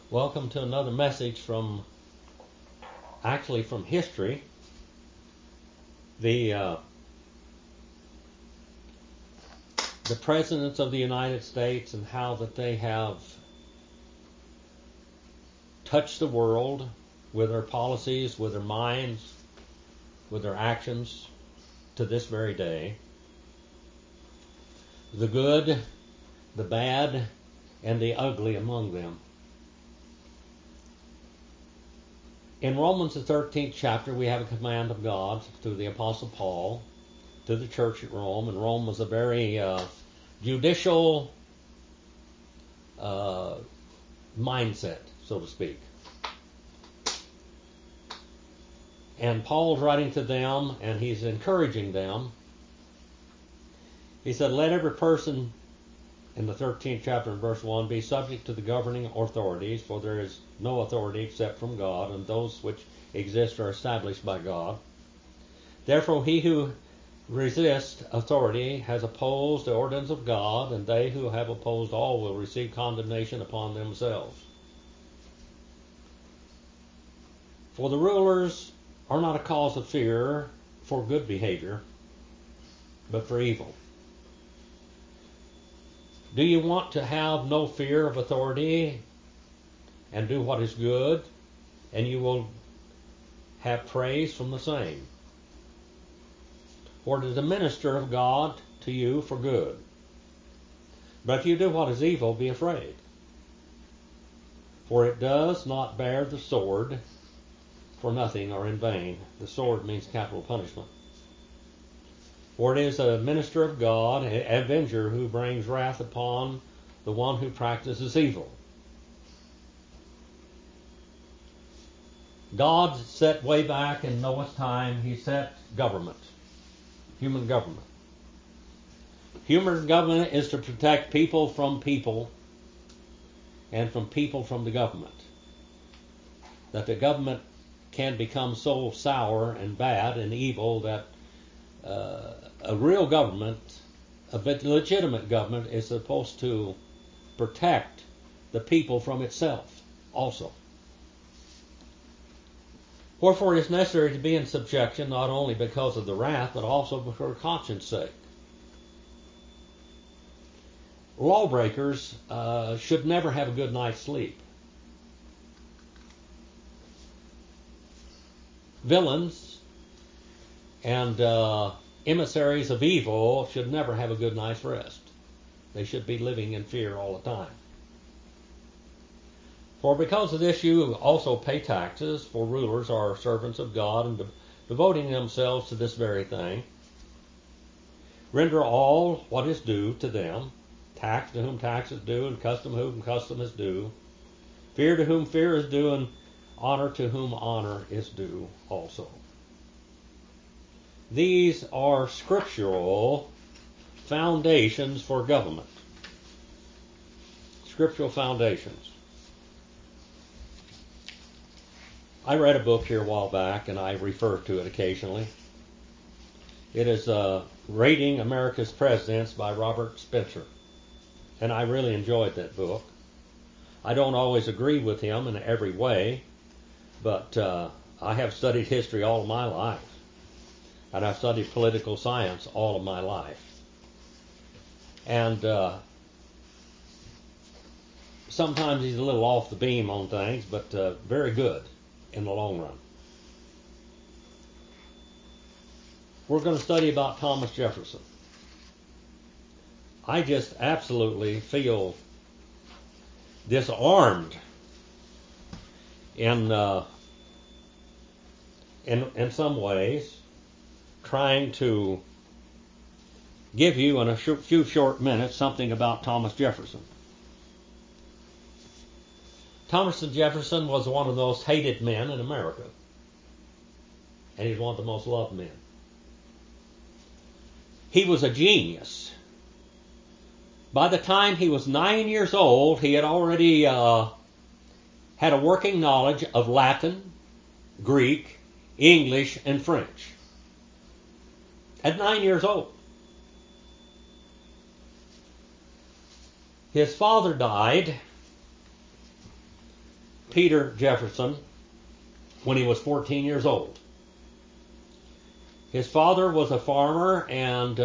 Welcome to another message from history. The the presidents of the United States and how that they have touched the world with their policies, with their minds, with their actions to this very day. The good, the bad, and the ugly among them. In Romans the 13th chapter, we have a command of God through the Apostle Paul to the church at Rome, and Rome was a very judicial mindset, so to speak. And Paul's writing to them, and he's encouraging them. He said, "Let every person," in the 13th chapter in verse 1, "be subject to the governing authorities, for there is no authority except from God, and those which exist are established by God. Therefore he who resists authority has opposed the ordinance of God, and they who have opposed all will receive condemnation upon themselves. For the rulers are not a cause of fear for good behavior, but for evil." Do you want to have no fear of authority and do what is good, and you will have praise from the same? For it is a minister of God to you for good. But if you do what is evil, be afraid. For it does not bear the sword for nothing or in vain. The sword means capital punishment. For it is a minister of God, an avenger who brings wrath upon the one who practices evil. God set way back in Noah's time, he set government, human government. Human government is to protect people from people and from people from the government. That the government can become so sour and bad and evil that a real government, a legitimate government, is supposed to protect the people from itself also. Wherefore it is necessary to be in subjection, not only because of the wrath, but also for conscience sake. Lawbreakers should never have a good night's sleep. Villains and emissaries of evil should never have a good night's rest. They should be living in fear all the time. For because of this you also pay taxes, for rulers are servants of God and devoting themselves to this very thing. Render all what is due to them, tax to whom tax is due, and custom to whom custom is due, fear to whom fear is due, and honor to whom honor is due also. These are scriptural foundations for government. Scriptural foundations. I read a book here a while back, and I refer to it occasionally. It is Rating America's Presidents by Robert Spencer. And I really enjoyed that book. I don't always agree with him in every way, but I have studied history all of my life. And I've studied political science all of my life. And sometimes he's a little off the beam on things, but very good in the long run. We're going to study about Thomas Jefferson. I just absolutely feel disarmed in some ways, trying to give you in a few short minutes something about Thomas Jefferson. Thomas Jefferson was one of the most hated men in America, and he's one of the most loved men. He was a genius. By the time he was 9 years old, he had already had a working knowledge of Latin, Greek, English, and French. At 9 years old. His father died Peter Jefferson when he was 14 years old. His father was a farmer and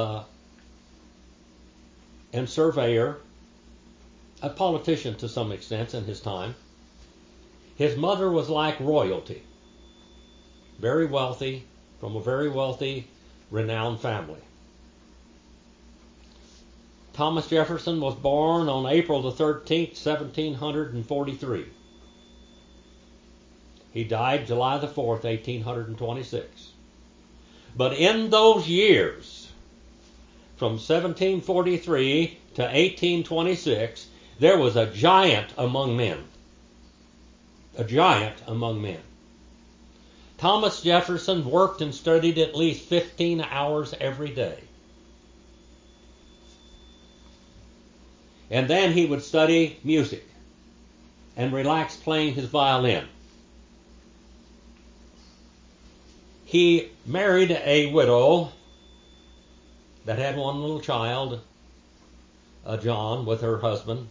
surveyor, a politician to some extent in his time. His mother was like royalty, very wealthy, from a very wealthy, renowned family. Thomas Jefferson was born on April the 13th, 1743. He died July the 4th, 1826. But in those years, from 1743 to 1826, there was a giant among men. A giant among men. Thomas Jefferson worked and studied at least 15 hours every day. And then he would study music and relax playing his violin. He married a widow that had one little child, John, with her husband.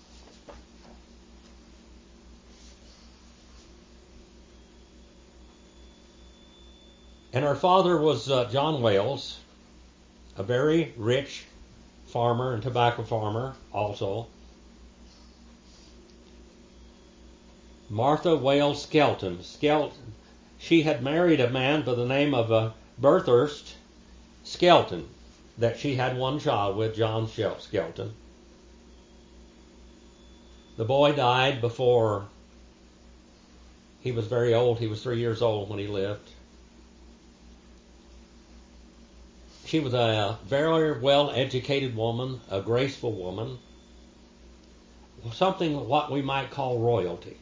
And her father was John Wales, a very rich farmer and tobacco farmer also. Martha Wales Skelton. She had married a man by the name of Berthurst Skelton, that she had one child with, John Skelton. The boy died before he was very old. He was 3 years old when he lived. She was a very well-educated woman, a graceful woman, something what we might call royalty.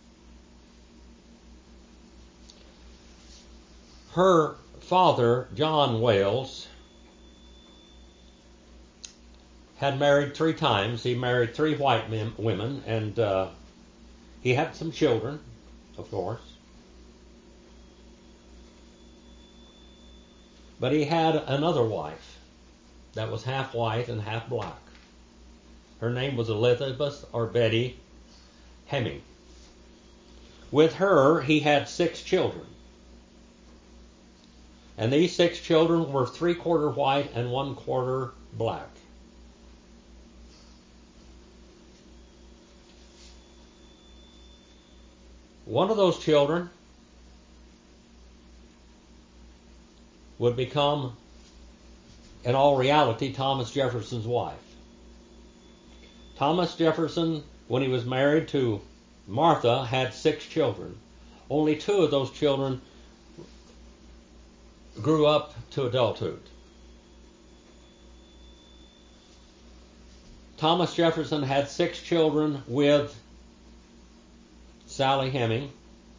Her father, John Wales, had married 3 times. He married 3 white women, and he had some children, of course. But he had another wife that was half white and half black. Her name was Elizabeth or Betty Hemming. With her, he had 6 children. And these 6 children were 3/4 white and 1/4 black. One of those children would become, in all reality, Thomas Jefferson's wife. Thomas Jefferson, when he was married to Martha, had 6 children. Only 2 of those children grew up to adulthood. Thomas Jefferson had 6 children with Sally Heming,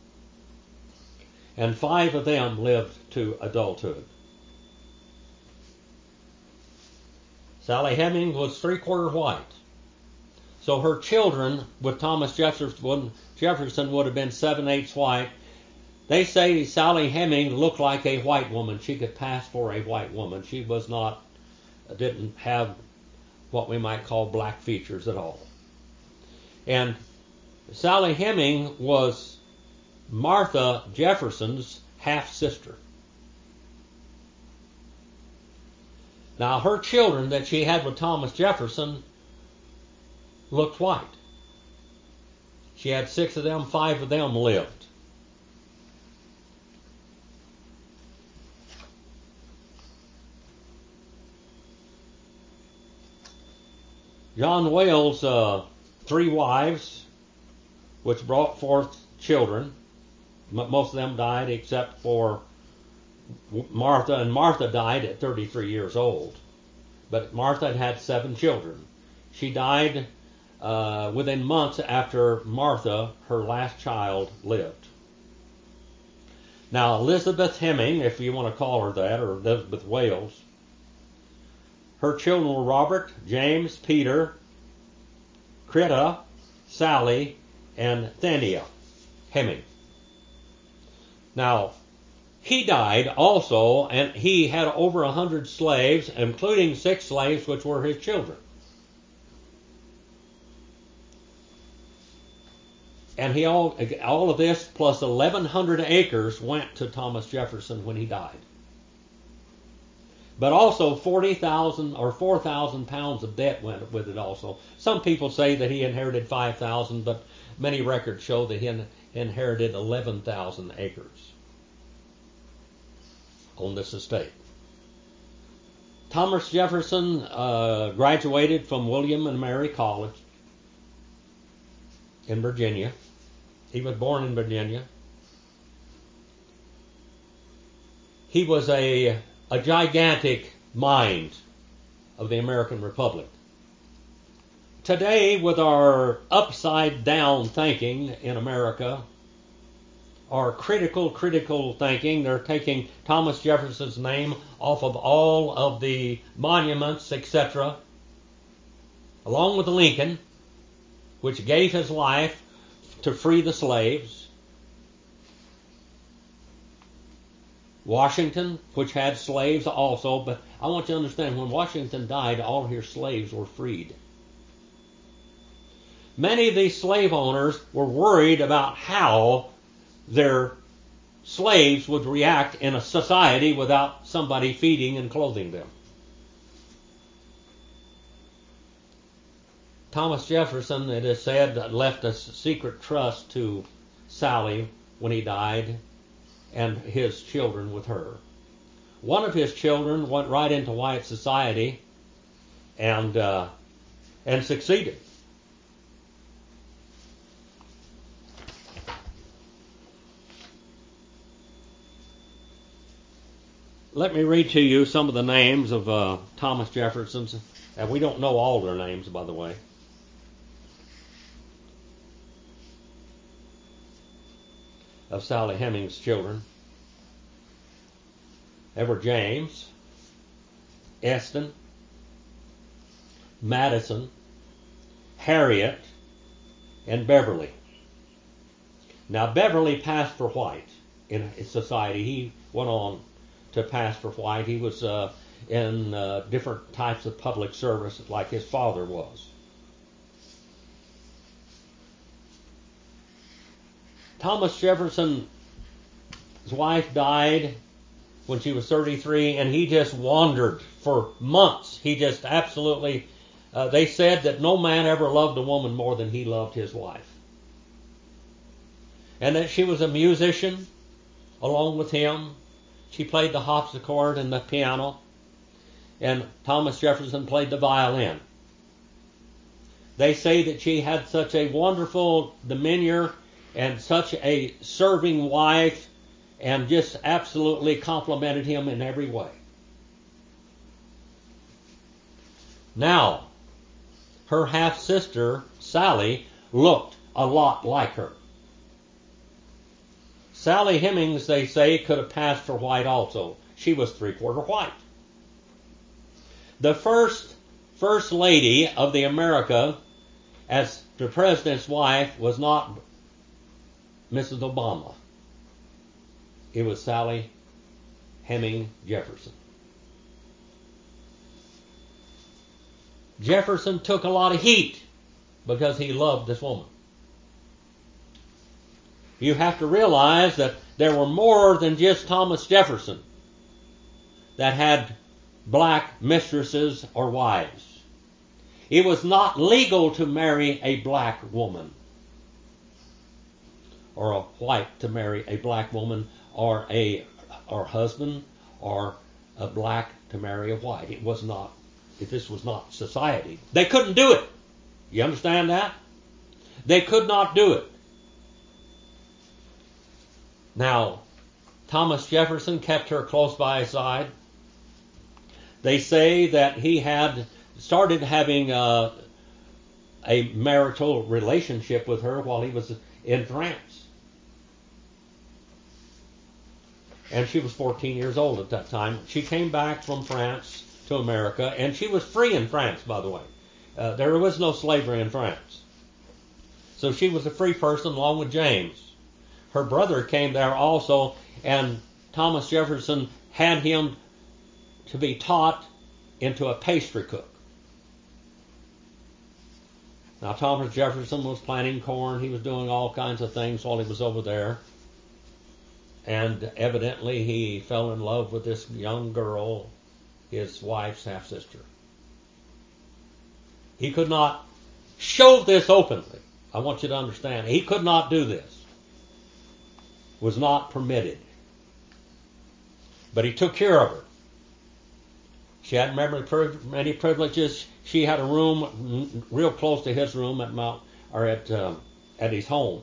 and 5 of them lived to adulthood. Sally Heming was 3/4 white. So her children with Thomas Jefferson would have been 7/8 white. They say Sally Heming looked like a white woman. She could pass for a white woman. She didn't have what we might call black features at all. And Sally Heming was Martha Jefferson's half-sister. Now, her children that she had with Thomas Jefferson looked white. She had 6 of them, 5 of them lived. John Wales, 3 wives, which brought forth children. Most of them died except for Martha, and Martha died at 33 years old. But Martha had 7 children. She died within months after Martha, her last child, lived. Now, Elizabeth Heming, if you want to call her that, or Elizabeth Wales, her children were Robert, James, Peter, Crita, Sally, and Thania Heming. Now, he died also, and he had over 100 slaves, including 6 slaves which were his children. And all of this plus 1,100 acres went to Thomas Jefferson when he died. But also 40,000 or 4,000 pounds of debt went with it also. Some people say that he inherited 5,000, but many records show that he inherited 11,000 acres on this estate. Thomas Jefferson graduated from William and Mary College in Virginia. He was born in Virginia. He was a gigantic mind of the American Republic. Today, with our upside down thinking in America, our critical thinking, they're taking Thomas Jefferson's name off of all of the monuments, etc., along with Lincoln, which gave his life to free the slaves. Washington, which had slaves also, but I want you to understand, when Washington died, all his slaves were freed. Many of these slave owners were worried about how their slaves would react in a society without somebody feeding and clothing them. Thomas Jefferson, it is said, left a secret trust to Sally when he died, and his children with her. One of his children went right into white society and succeeded. Let me read to you some of the names of Thomas Jefferson's, and we don't know all their names, by the way. Of Sally Hemings' children. There were James, Eston, Madison, Harriet, and Beverly. Now, Beverly passed for white in society. He went on to pass for white. He was in different types of public service like his father was. Thomas Jefferson's wife died when she was 33, and he just wandered for months. He just absolutely, they said that no man ever loved a woman more than he loved his wife. And that she was a musician along with him. She played the harpsichord and the piano, and Thomas Jefferson played the violin. They say that she had such a wonderful demeanor and such a serving wife, and just absolutely complimented him in every way. Now, her half-sister, Sally, looked a lot like her. Sally Hemings, they say, could have passed for white also. She was three-quarter white. The first lady of the America as the president's wife was not Mrs. Obama. It was Sally Hemings Jefferson. Jefferson took a lot of heat because he loved this woman. You have to realize that there were more than just Thomas Jefferson that had black mistresses or wives. It was not legal to marry a black woman, or a white to marry a black woman, or husband, or a black to marry a white. It was not. If this was not society, they couldn't do it. You understand that? They could not do it. Now, Thomas Jefferson kept her close by his side. They say that he had started having a marital relationship with her while he was in France. And she was 14 years old at that time. She came back from France to America, and she was free in France, by the way. There was no slavery in France. So she was a free person along with James. Her brother came there also, and Thomas Jefferson had him to be taught into a pastry cook. Now, Thomas Jefferson was planting corn. He was doing all kinds of things while he was over there. And evidently he fell in love with this young girl, his wife's half-sister. He could not show this openly. I want you to understand. He could not do this. Was not permitted. But he took care of her. She had many privileges. She had a room real close to his room at his home.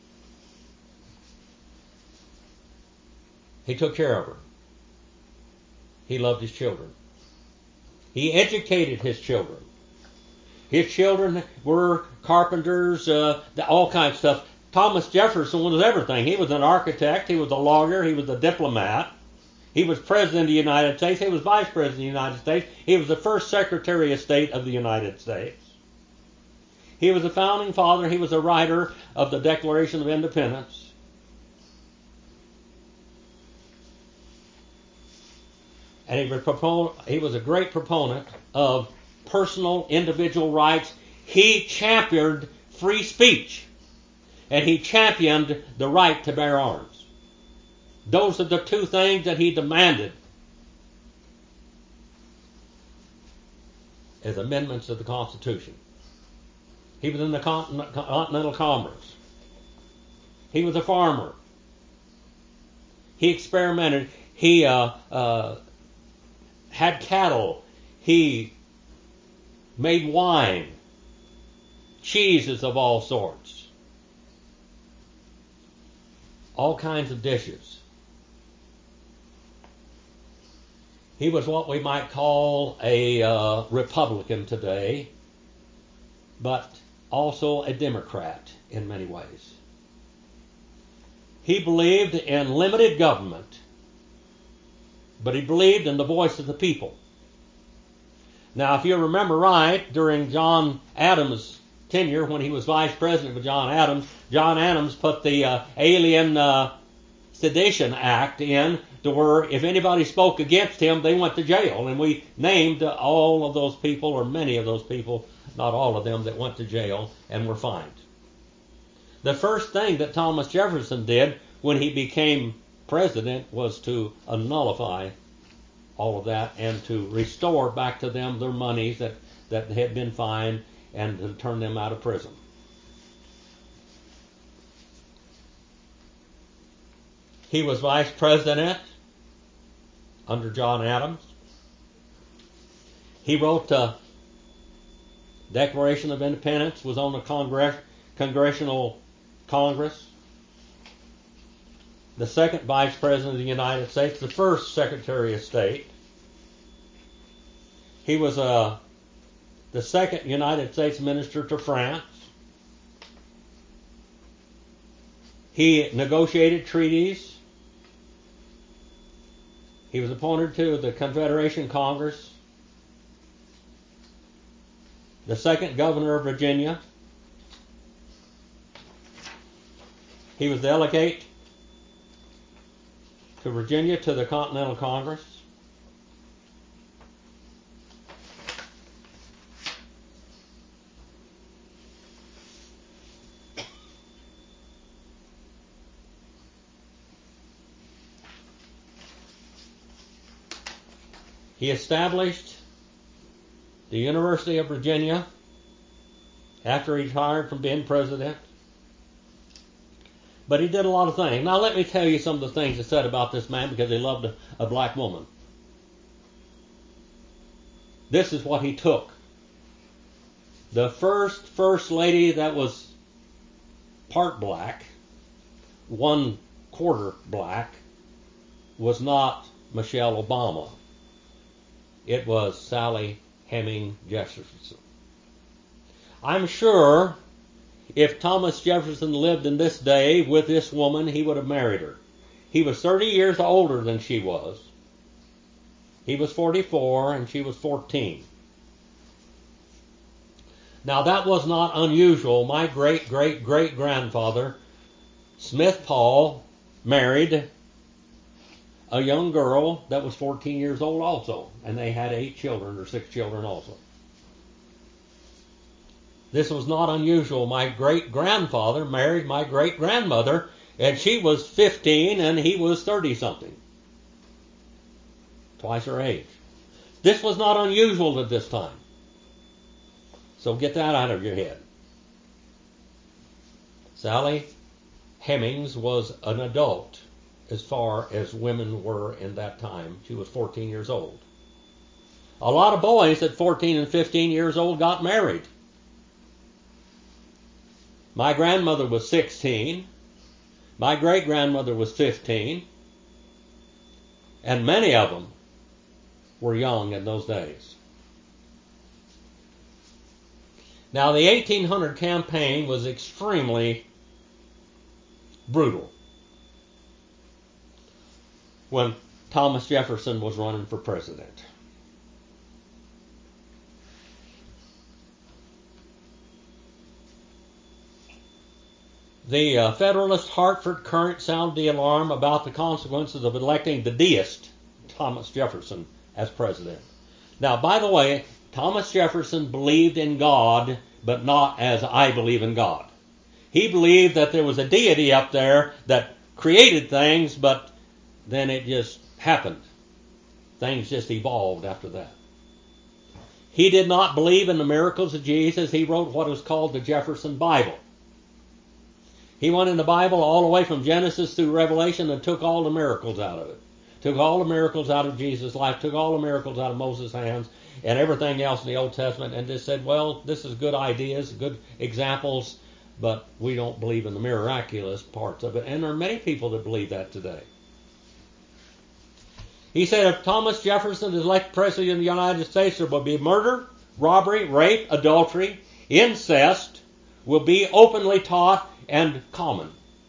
He took care of her. He loved his children. He educated his children. His children were carpenters, all kinds of stuff. Thomas Jefferson was everything. He was an architect. He was a lawyer. He was a diplomat. He was President of the United States. He was Vice President of the United States. He was the first Secretary of State of the United States. He was a founding father. He was a writer of the Declaration of Independence. And he was a great proponent of personal individual rights. He championed free speech. And he championed the right to bear arms. Those are the two things that he demanded as amendments to the Constitution. He was in the Continental Congress. He was a farmer. He experimented. He had cattle. He made wine, cheeses of all sorts, all kinds of dishes. He was what we might call a Republican today, but also a Democrat in many ways. He believed in limited government, but he believed in the voice of the people. Now, if you remember right, during John Adams' tenure, when he was vice president with John Adams put the Alien Sedition Act in to where if anybody spoke against him, they went to jail. And we named all of those people, or many of those people, not all of them, that went to jail and were fined. The first thing that Thomas Jefferson did when he became president was to nullify all of that and to restore back to them their monies that had been fined and to turn them out of prison. He was vice president under John Adams. He wrote the Declaration of Independence, was on the Congressional Congress. The second Vice President of the United States, the first Secretary of State. He was the second United States Minister to France. He negotiated treaties. He was appointed to the Confederation Congress. The second Governor of Virginia. He was delegate to Virginia to the Continental Congress. He established the University of Virginia after he retired from being president. But he did a lot of things. Now let me tell you some of the things they said about this man because he loved a black woman. This is what he took. The first lady that was part black, 1/4 black, was not Michelle Obama. It was Sally Hemings Jefferson. I'm sure if Thomas Jefferson lived in this day with this woman, he would have married her. He was 30 years older than she was. He was 44 and she was 14. Now that was not unusual. My great-great-great-grandfather, Smith Paul, married a young girl that was 14 years old also. And they had 8 children or 6 children also. This was not unusual. My great-grandfather married my great-grandmother, and she was 15 and he was 30-something. Twice her age. This was not unusual at this time. So get that out of your head. Sally Hemings was an adult as far as women were in that time. She was 14 years old. A lot of boys at 14 and 15 years old got married. My grandmother was 16. My great-grandmother was 15. And many of them were young in those days. Now, the 1800 campaign was extremely brutal when Thomas Jefferson was running for president. The Federalist Hartford Courant sounded the alarm about the consequences of electing the deist Thomas Jefferson as president. Now, by the way, Thomas Jefferson believed in God, but not as I believe in God. He believed that there was a deity up there that created things, but then it just happened. Things just evolved after that. He did not believe in the miracles of Jesus. He wrote what is called the Jefferson Bible. He went in the Bible all the way from Genesis through Revelation and took all the miracles out of it. Took all the miracles out of Jesus' life, took all the miracles out of Moses' hands, and everything else in the Old Testament, and just said, well, this is good ideas, good examples, but we don't believe in the miraculous parts of it. And there are many people that believe that today. He said if Thomas Jefferson is elected president of the United States, there will be murder, robbery, rape, adultery, incest will be openly taught and common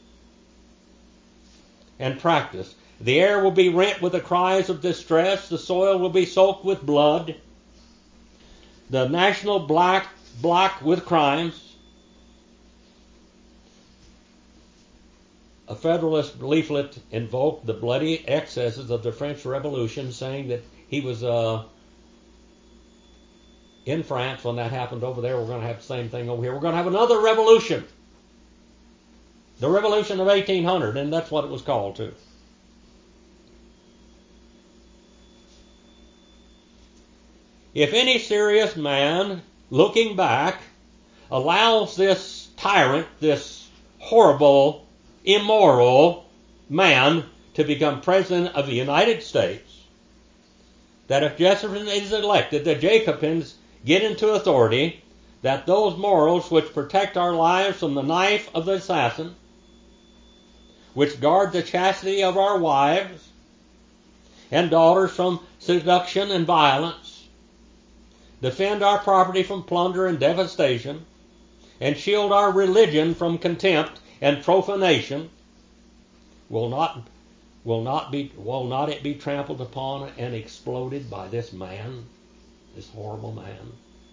and practiced. The air will be rent with the cries of distress. The soil will be soaked with blood. The national black with crimes. A Federalist leaflet invoked the bloody excesses of the French Revolution, saying that he was in France when that happened over there. We're going to have the same thing over here. We're going to have another revolution. The Revolution of 1800, and that's what it was called too. If any serious man, looking back, allows this tyrant, this horrible, immoral man to become president of the United States, that if Jefferson is elected, the Jacobins get into authority, that those morals which protect our lives from the knife of the assassin, which guard the chastity of our wives and daughters from seduction and violence, defend our property from plunder and devastation, and shield our religion from contempt and profanation, will not it be trampled upon and exploded by this man, this horrible man?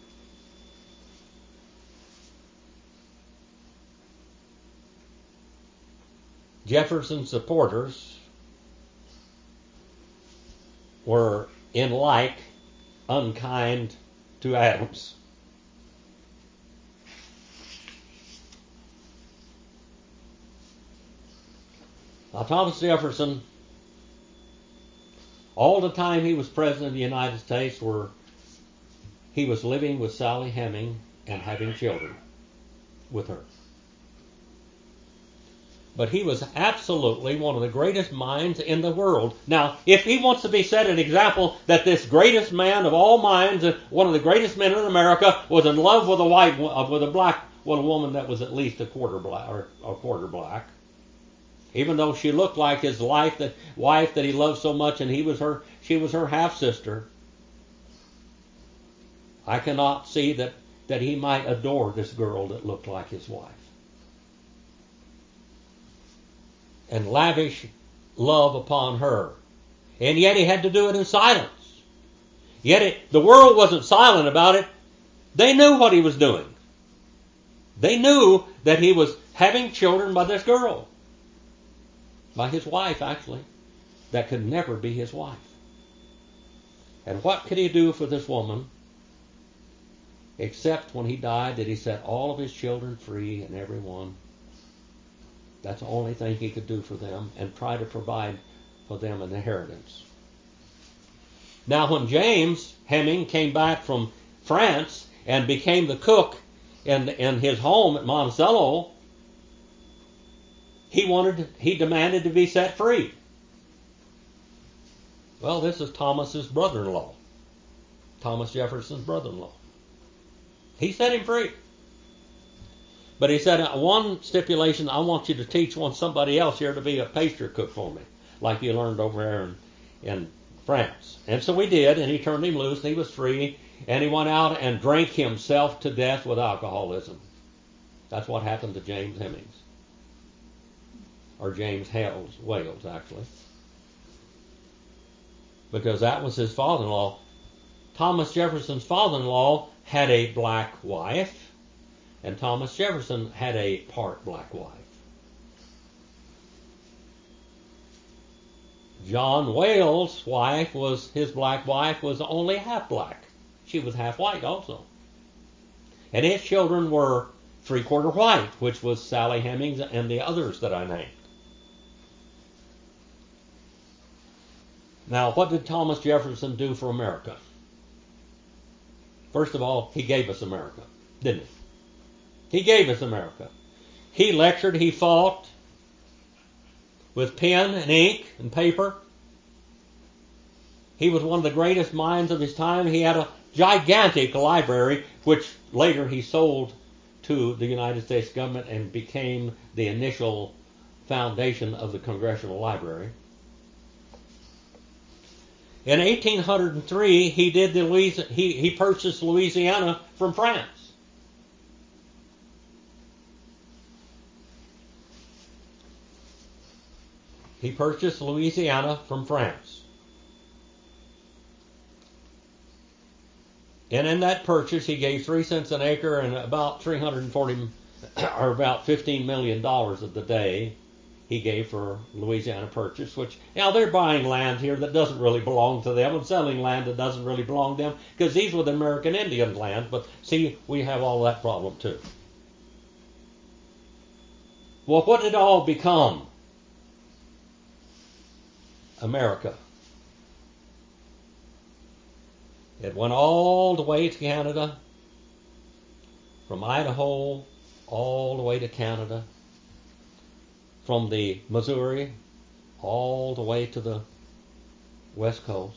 Jefferson's supporters were in like unkind to Adams. Now, Thomas Jefferson, all the time he was president of the United States, he was living with Sally Hemings and having children with her. But he was absolutely one of the greatest minds in the world. Now, if he wants to be set an example that this greatest man of all minds, one of the greatest men in America, was in love with a woman that was at least a quarter black, even though she looked like his wife that he loved so much, and she was her half sister, I cannot see that he might adore this girl that looked like his wife, and lavish love upon her. And yet he had to do it in silence. Yet the world wasn't silent about it. They knew what he was doing. They knew that he was having children by this girl. By his wife, actually. That could never be his wife. And what could he do for this woman? except when he died that he set all of his children free, and every one. That's the only thing he could do for them, and try to provide for them an inheritance. Now when James Heming came back from France and became the cook in his home at Monticello, he demanded to be set free. Well, this is Thomas's brother-in-law, Thomas Jefferson's brother-in-law. He set him free. But he said, one stipulation, I want you to teach somebody else here to be a pastry cook for me, like you learned over there in France. And so we did, and he turned him loose, and he was free, and he went out and drank himself to death with alcoholism. That's what happened to James Hemings. Or James Wales, actually. Because that was his father-in-law. Thomas Jefferson's father-in-law had a black wife, and Thomas Jefferson had a part black wife. John Wales' wife his black wife was only half black. She was half white also. And his children were three-quarter white, which was Sally Hemings and the others that I named. Now, what did Thomas Jefferson do for America? First of all, he gave us America, didn't he? He gave us America. He lectured, he fought with pen and ink and paper. He was one of the greatest minds of his time. He had a gigantic library, which later he sold to the United States government and became the initial foundation of the Congressional Library. In 1803, he purchased Louisiana from France. He purchased Louisiana from France. And in that purchase, he gave 3 cents an acre and about $15 million of the day he gave for Louisiana Purchase, which now they're buying land here that doesn't really belong to them and selling land that doesn't really belong to them, because these were the American Indian lands. But see, we have all that problem too. Well, what did it all become? America. It went all the way to Canada, from Idaho all the way to Canada, from the Missouri all the way to the West Coast.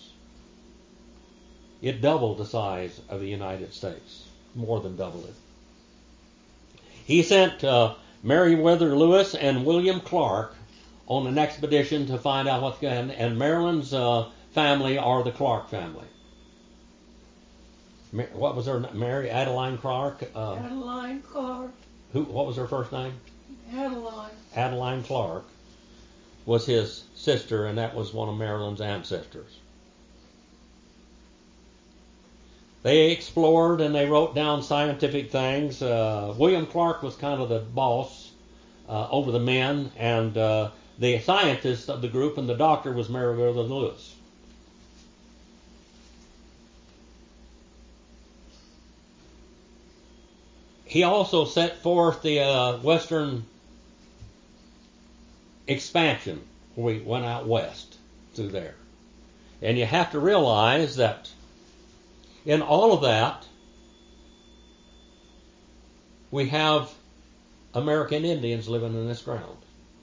It doubled the size of the United States, more than doubled it. He sent Meriwether Lewis and William Clark on an expedition to find out what's going on, and Maryland's family are the Clark family. What was her name? Mary Adeline Clark? Adeline Clark. What was her first name? Adeline. Adeline Clark was his sister, and that was one of Maryland's ancestors. They explored and they wrote down scientific things. William Clark was kind of the boss over the men, and the scientist of the group and the doctor was Meriwether Lewis. He also set forth the western expansion. We went out west through there. And you have to realize that in all of that, we have American Indians living in this ground.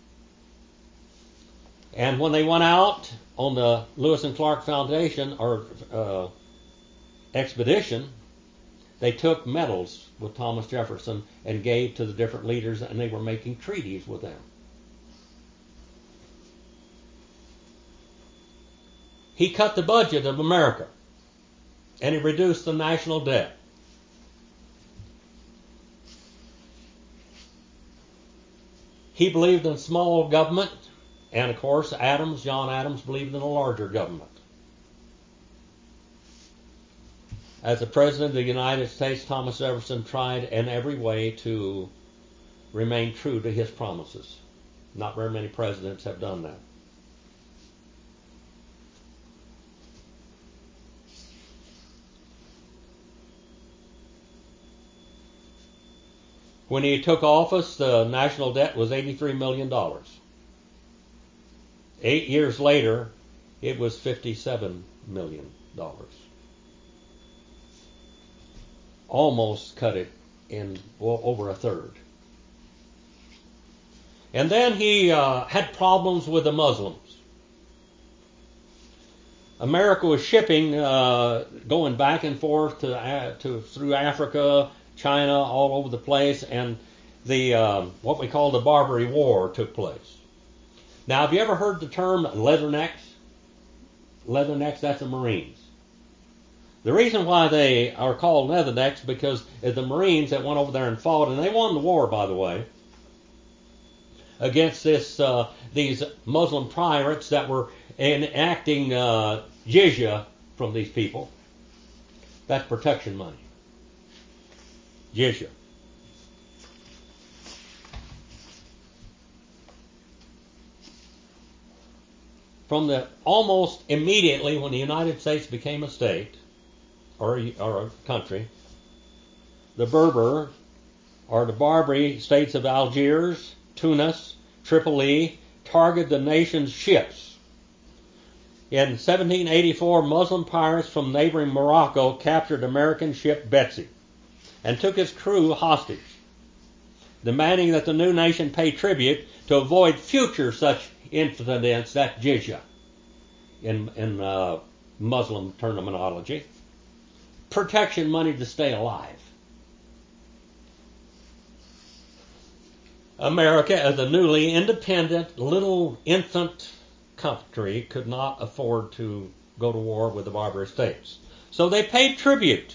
And when they went out on the Lewis and Clark Foundation or expedition, they took medals with Thomas Jefferson and gave to the different leaders, and they were making treaties with them. He cut the budget of America, and he reduced the national debt. He believed in small government, and of course John Adams believed in a larger government. As the President of the United States, Thomas Jefferson tried in every way to remain true to his promises. Not very many presidents have done that. When he took office, the national debt was $83 million. 8 years later, it was $57 million. Almost cut it in over a third. And then he had problems with the Muslims. America was shipping, going back and forth through Africa, China, all over the place, and the what we call the Barbary War took place. Now, have you ever heard the term leathernecks? Leathernecks, that's the Marines. The reason why they are called leathernecks because the Marines that went over there and fought, and they won the war, by the way, against these Muslim pirates that were enacting jizya from these people. That's protection money. Jizya. From almost immediately when the United States became a state, or a country, the Berber, or the Barbary states of Algiers, Tunis, Tripoli, targeted the nation's ships. In 1784, Muslim pirates from neighboring Morocco captured American ship Betsy and took its crew hostage, demanding that the new nation pay tribute to avoid future such incidents, that jizya in Muslim terminology. Protection money to stay alive. America, as a newly independent little infant country, could not afford to go to war with the Barbary states. So they paid tribute.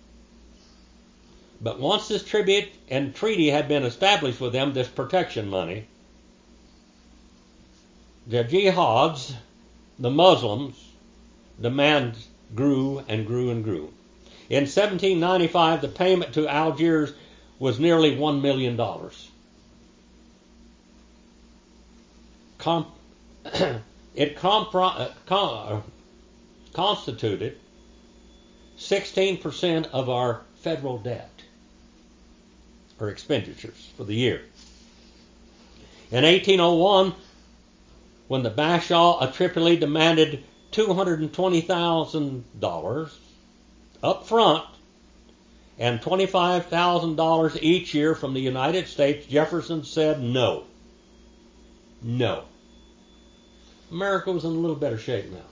But once this tribute and treaty had been established with them, this protection money, the jihads, the Muslims, demand grew and grew and grew. In 1795, the payment to Algiers was nearly $1 million. It constituted 16% of our federal debt, or expenditures for the year. In 1801, when the Bashaw of Tripoli demanded $220,000 up front and $25,000 each year from the United States, Jefferson said no. No. America was in a little better shape now.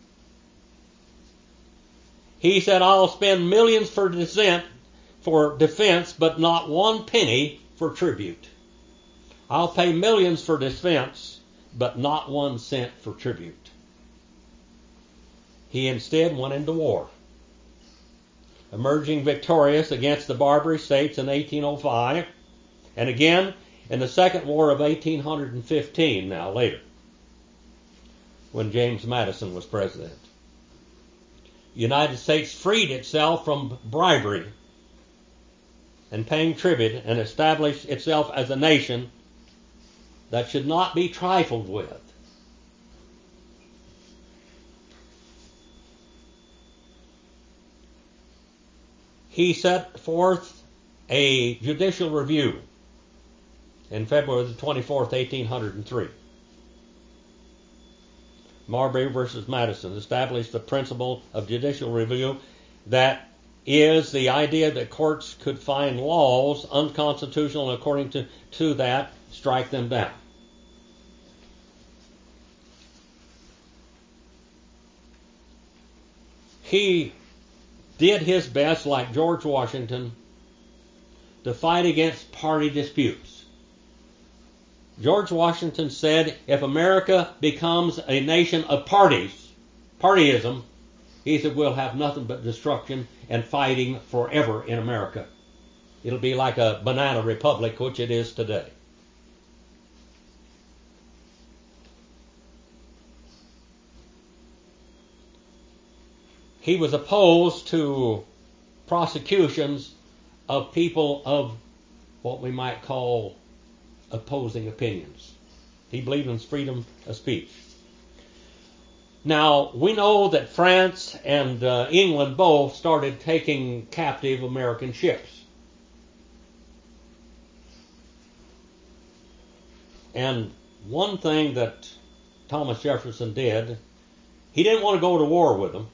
He said, I'll spend millions for defense, but not one penny for tribute. I'll pay millions for defense, but not 1 cent for tribute. He instead went into war, emerging victorious against the Barbary states in 1805, and again in the Second War of 1815, now later, when James Madison was president. The United States freed itself from bribery and paying tribute and established itself as a nation that should not be trifled with. He set forth a judicial review in February the 24th, 1803. Marbury versus Madison established the principle of judicial review, that is the idea that courts could find laws unconstitutional, and according to that, strike them down. He did his best, like George Washington, to fight against party disputes. George Washington said, if America becomes a nation of partyism, he said, we'll have nothing but destruction and fighting forever in America. It'll be like a banana republic, which it is today. He was opposed to prosecutions of people of what we might call opposing opinions. He believed in freedom of speech. Now, we know that France and England both started taking captive American ships. And one thing that Thomas Jefferson did, he didn't want to go to war with them,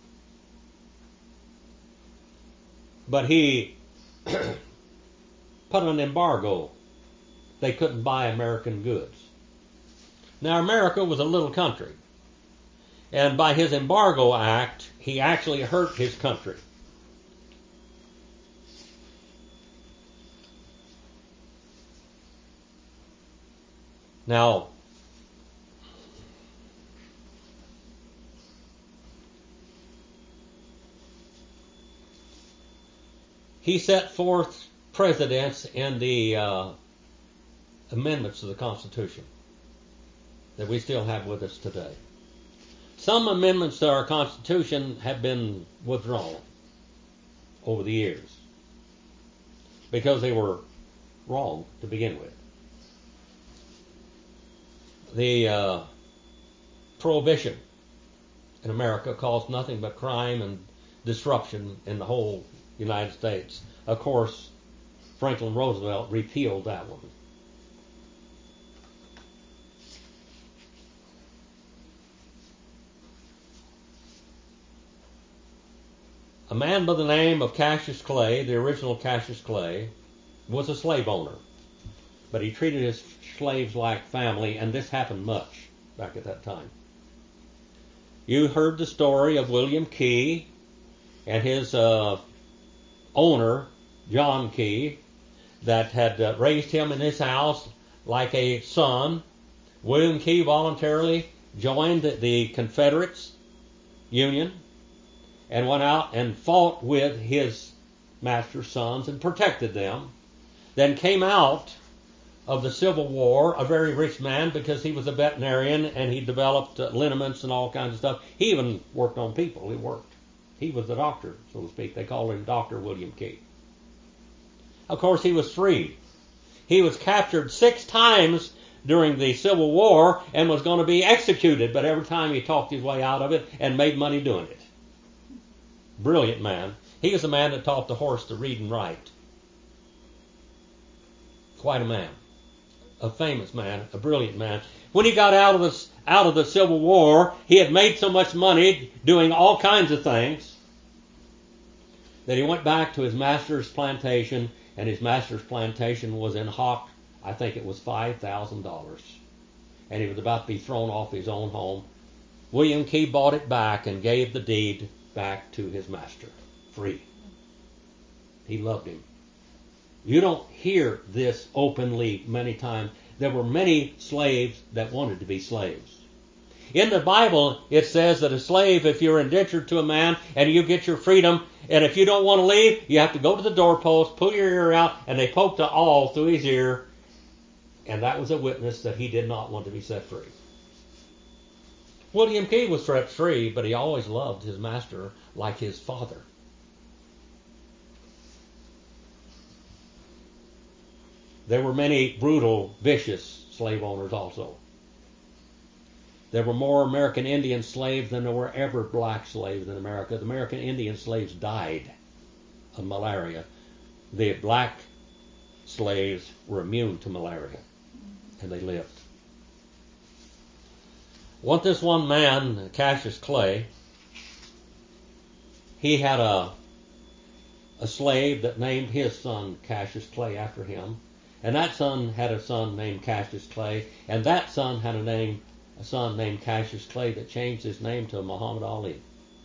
but he put an embargo. They couldn't buy American goods. Now, America was a little country, and by his embargo act, he actually hurt his country. Now, he set forth precedents in the amendments to the Constitution that we still have with us today. Some amendments to our Constitution have been withdrawn over the years because they were wrong to begin with. The prohibition in America caused nothing but crime and disruption in the whole United States. Of course, Franklin Roosevelt repealed that one. A man by the name of Cassius Clay, the original Cassius Clay, was a slave owner, but he treated his slaves like family, and this happened much back at that time. You heard the story of William Key and his owner, John Key, that had raised him in his house like a son. William Key voluntarily joined the Confederates Union and went out and fought with his master's sons and protected them. Then came out of the Civil War a very rich man because he was a veterinarian and he developed liniments and all kinds of stuff. He even worked on people. He was the doctor, so to speak. They called him Dr. William Key. Of course, he was free. He was captured 6 times during the Civil War and was going to be executed, but every time he talked his way out of it and made money doing it. Brilliant man. He was the man that taught the horse to read and write. Quite a man. A famous man, a brilliant man. When he got out of the Civil War, he had made so much money doing all kinds of things that he went back to his master's plantation, and his master's plantation was in hock. I think it was $5,000. And he was about to be thrown off his own home. William Key bought it back and gave the deed back to his master, free. He loved him. You don't hear this openly many times. There were many slaves that wanted to be slaves. In the Bible, it says that a slave, if you're indentured to a man and you get your freedom, and if you don't want to leave, you have to go to the doorpost, pull your ear out, and they poked the awl through his ear, and that was a witness that he did not want to be set free. William Key was set free, but he always loved his master like his father. There were many brutal, vicious slave owners also. There were more American Indian slaves than there were ever black slaves in America. The American Indian slaves died of malaria. The black slaves were immune to malaria, and they lived. This one man, Cassius Clay, he had a slave that named his son Cassius Clay after him. And that son had a son named Cassius Clay, and that son had a son named Cassius Clay that changed his name to Muhammad Ali.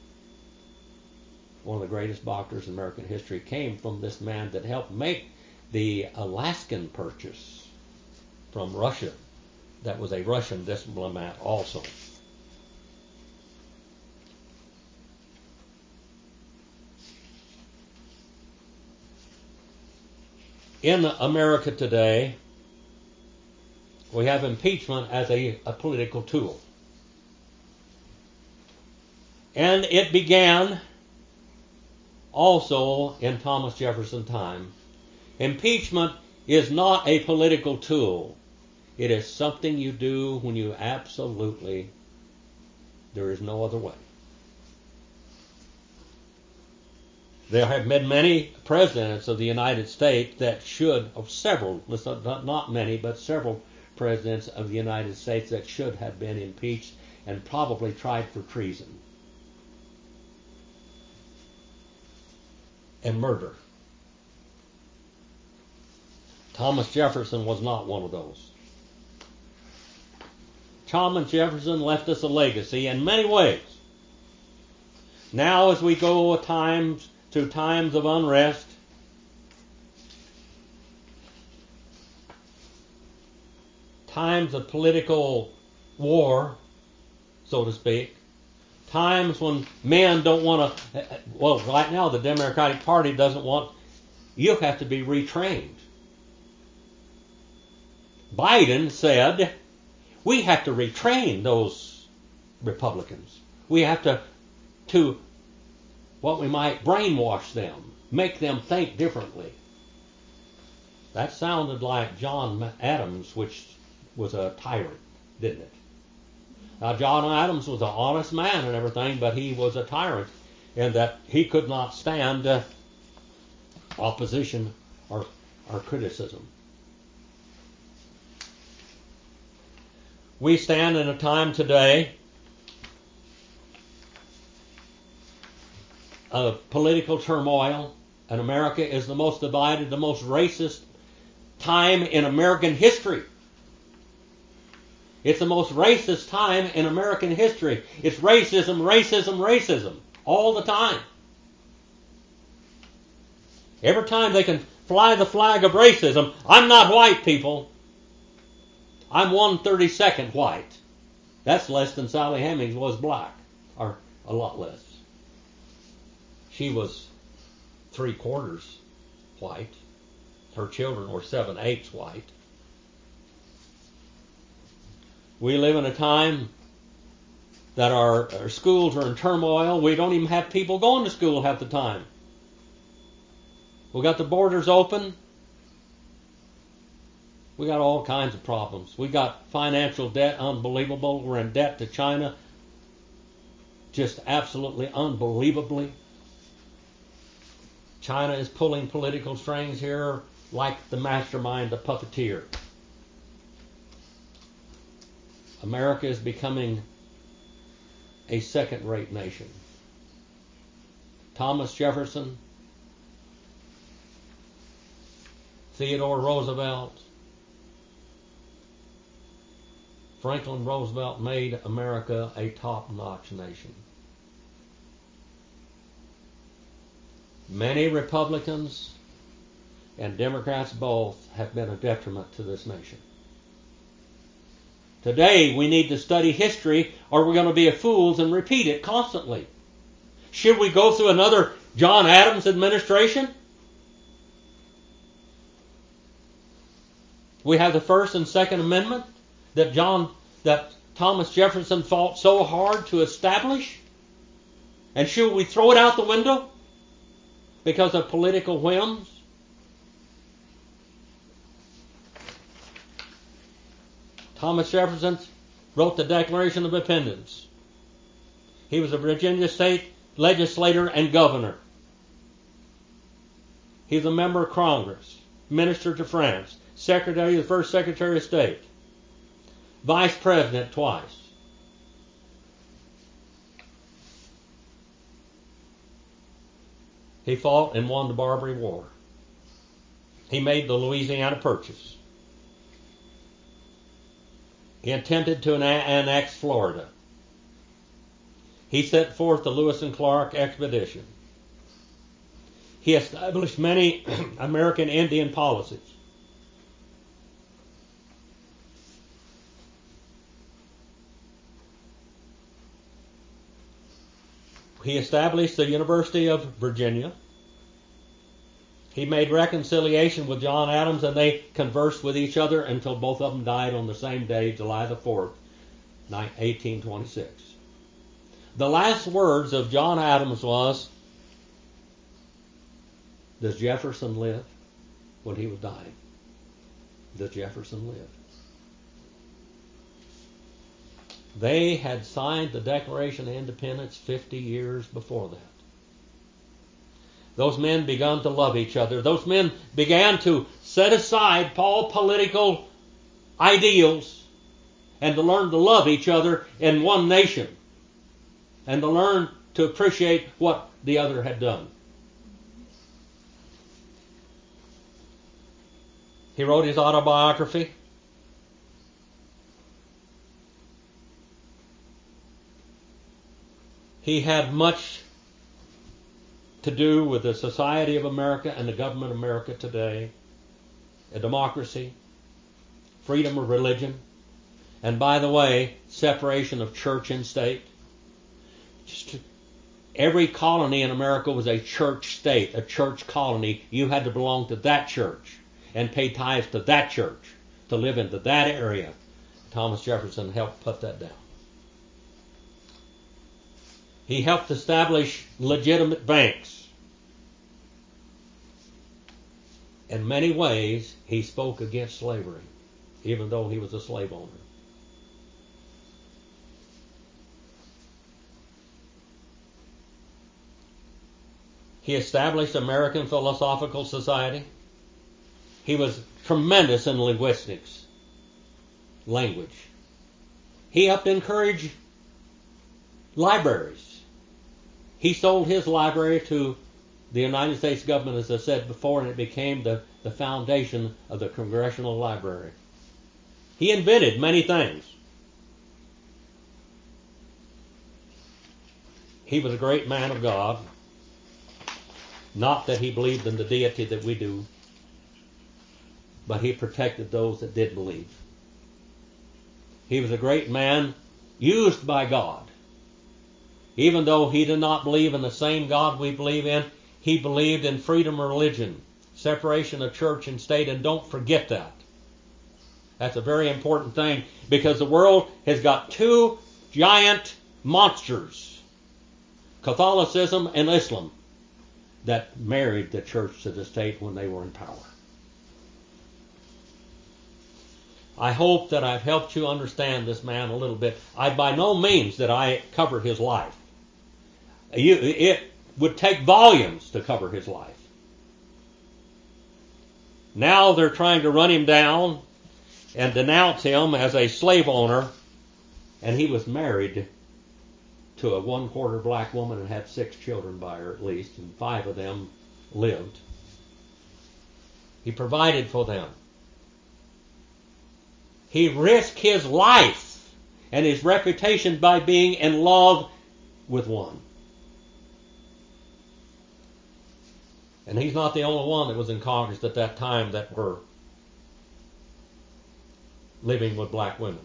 One of the greatest boxers in American history came from this man that helped make the Alaskan Purchase from Russia. That was a Russian diplomat also. In America today, we have impeachment as a political tool. And it began also in Thomas Jefferson's time. Impeachment is not a political tool. It is something you do when you absolutely, there is no other way. There have been many presidents of the United States that should, of several, not many, but several presidents of the United States that should have been impeached and probably tried for treason and murder. Thomas Jefferson was not one of those. Thomas Jefferson left us a legacy in many ways. Now as we go to times of unrest, times of political war, so to speak, times when men don't want to, well, right now the Democratic Party doesn't want, you have to be retrained. Biden said, we have to retrain those Republicans. We have to what we might brainwash them, make them think differently. That sounded like John Adams, which was a tyrant, didn't it? Now, John Adams was an honest man and everything, but he was a tyrant in that he could not stand opposition or criticism. We stand in a time today of political turmoil, and America is the most divided, the most racist time in American history. It's the most racist time in American history. It's racism, racism, racism, all the time. Every time they can fly the flag of racism, I'm not white, people. I'm 1/32 white. That's less than Sally Hemings was black, or a lot less. She was 3/4 white. Her children were 7/8 white. We live in a time that our schools are in turmoil. We don't even have people going to school half the time. We got the borders open. We got all kinds of problems. We got financial debt, unbelievable. We're in debt to China, just absolutely unbelievably. China is pulling political strings here like the mastermind, the puppeteer. America is becoming a second-rate nation. Thomas Jefferson, Theodore Roosevelt, Franklin Roosevelt made America a top-notch nation. Many Republicans and Democrats both have been a detriment to this nation. Today we need to study history, or we're going to be fools and repeat it constantly. Should we go through another John Adams administration? We have the First and Second Amendment that Thomas Jefferson fought so hard to establish. And should we throw it out the window because of political whims? Thomas Jefferson wrote the Declaration of Independence. He was a Virginia state legislator and governor. He was a member of Congress, minister to France, the first Secretary of State, vice president twice. He fought and won the Barbary War. He made the Louisiana Purchase. He attempted to annex Florida. He set forth the Lewis and Clark expedition. He established many American Indian policies. He established the University of Virginia. He made reconciliation with John Adams, and they conversed with each other until both of them died on the same day, July the 4th, 1826. The last words of John Adams was, "Does Jefferson live?" When he was dying. Does Jefferson live? They had signed the Declaration of Independence 50 years before that. Those men began to love each other. Those men began to set aside all political ideals and to learn to love each other in one nation and to learn to appreciate what the other had done. He wrote his autobiography. He had much to do with the society of America and the government of America today, a democracy, freedom of religion, and by the way, separation of church and state. Every colony in America was a church state, a church colony. You had to belong to that church and pay tithes to that church to live into that area. Thomas Jefferson helped put that down. He helped establish legitimate banks. In many ways, he spoke against slavery, even though he was a slave owner. He established American Philosophical Society. He was tremendous in linguistics, language. He helped encourage libraries. He sold his library to the United States government, as I said before, and it became the foundation of the Congressional Library. He invented many things. He was a great man of God. Not that he believed in the deity that we do, but he protected those that did believe. He was a great man used by God. Even though he did not believe in the same God we believe in, he believed in freedom of religion, separation of church and state, and don't forget that. That's a very important thing, because the world has got two giant monsters, Catholicism and Islam, that married the church to the state when they were in power. I hope that I've helped you understand this man a little bit. By no means did I cover his life. It would take volumes to cover his life. Now they're trying to run him down and denounce him as a slave owner, and he was married to a one-quarter black woman and had 6 children by her at least, and 5 of them lived. He provided for them. He risked his life and his reputation by being in love with one. And he's not the only one that was in Congress at that time that were living with black women.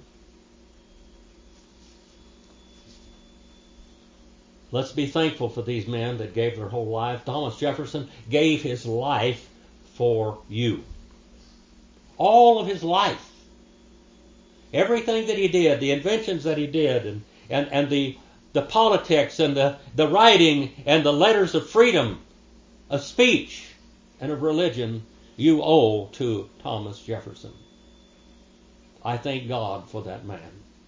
Let's be thankful for these men that gave their whole life. Thomas Jefferson gave his life for you. All of his life. Everything that he did, the inventions that he did, and the politics and the writing and the letters of freedom, of speech and of religion, you owe to Thomas Jefferson. I thank God for that man.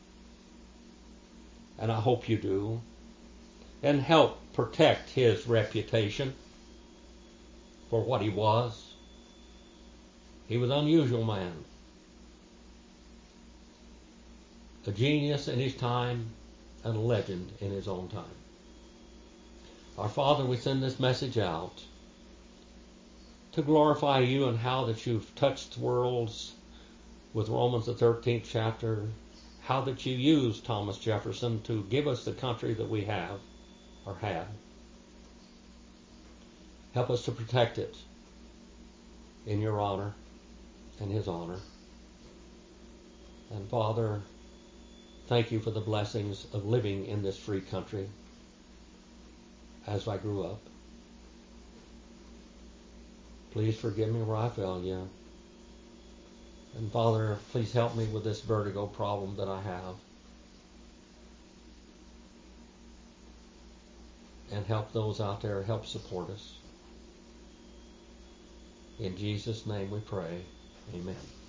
And I hope you do. And help protect his reputation for what he was. He was an unusual man. A genius in his time and a legend in his own time. Our Father, we send this message out to glorify you and how that you've touched worlds with Romans the 13th chapter, how that you used Thomas Jefferson to give us the country that we have or had. Help us to protect it in your honor and his honor. And Father, thank you for the blessings of living in this free country as I grew up. Please forgive me where I failed you. And Father, please help me with this vertigo problem that I have. And help those out there, help support us. In Jesus' name we pray. Amen.